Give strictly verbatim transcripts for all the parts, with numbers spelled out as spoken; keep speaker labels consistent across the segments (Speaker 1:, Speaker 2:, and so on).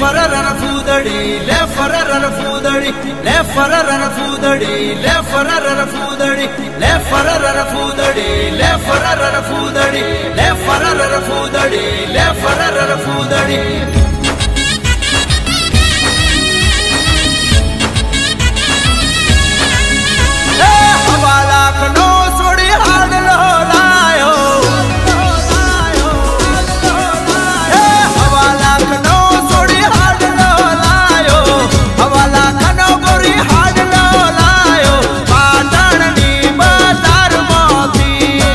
Speaker 1: फररन फूदड़ी ले फररन फूदड़ी ले फररन फूदड़ी ले फररन फूदड़ी ले फररन फूदड़ी ले फररन फूदड़ी ले फररन फूदड़ी ले फररन फूदड़ी हवाला कनो सोड़ी हाड लो लायो हवाला कनो सोड़ी हाड लो लायो हवाला कनो गोरी हाड लो लायो पाटण नी बाजार मोती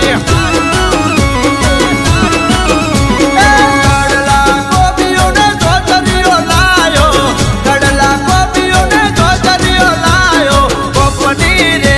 Speaker 1: कडला गोबियो ने गोजरियो लायो कडला गोबियो ने गोजरियो लायो गोपनी रे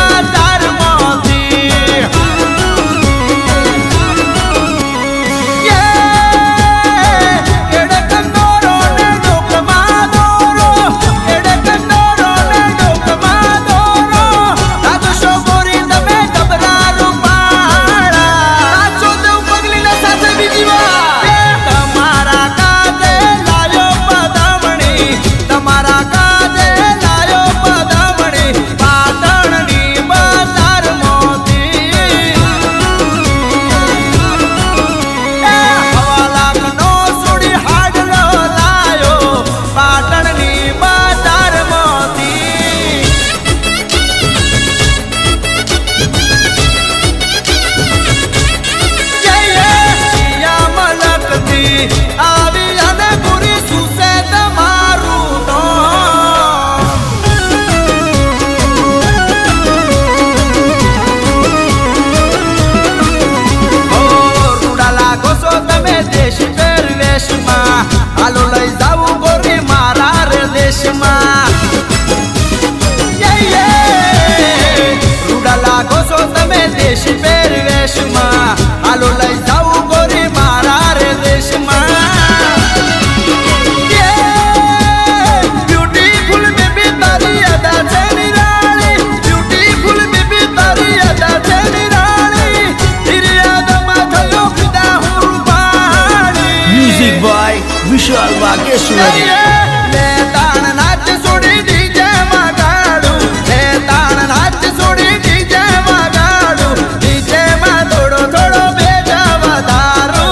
Speaker 1: विशाल वागेश्वरी ले तान नाच सोड़ी डीजे मगाड़ू ले तान नाच सोड़ी डीजे मगाड़ू डीजे में थोड़ो थोड़ो बेजा वधारू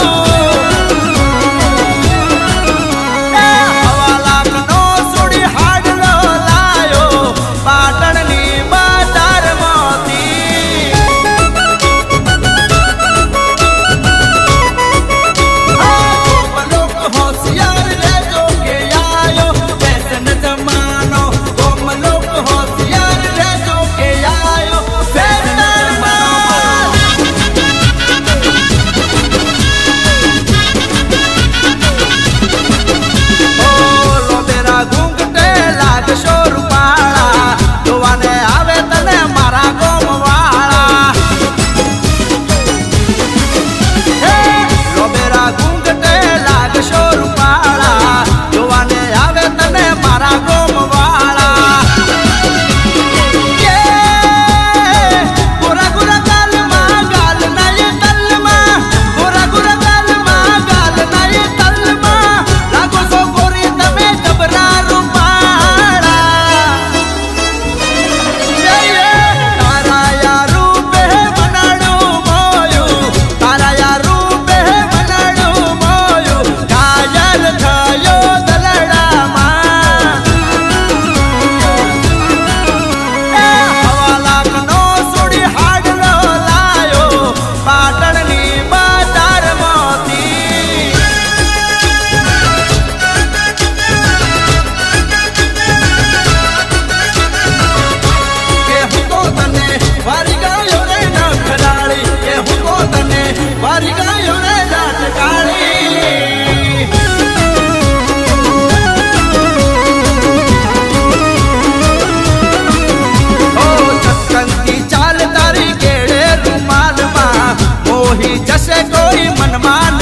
Speaker 1: हवाला कनो सोड़ी हाड लो लायो पाटण नी बाजार मोती जैसे कोई मनमान